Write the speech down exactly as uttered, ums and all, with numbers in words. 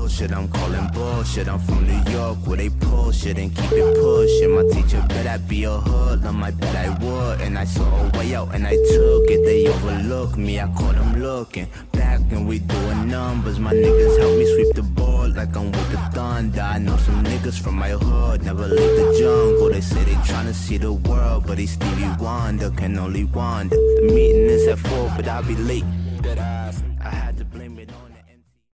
bullshit, I'm calling bullshit. I'm from New York where they pull shit and keep it pushing. My teacher bet I'd be a hoodlum, I bet I would. And I saw a way out and I took it. They overlooked me, I caught them looking back and we doing numbers. My niggas help me sweep the board like I'm with the thunder. I know some niggas from my hood, never leave the jungle. They say they tryna see the world, but he Stevie Wonder can only wander. The meeting is at four, but I'll be late.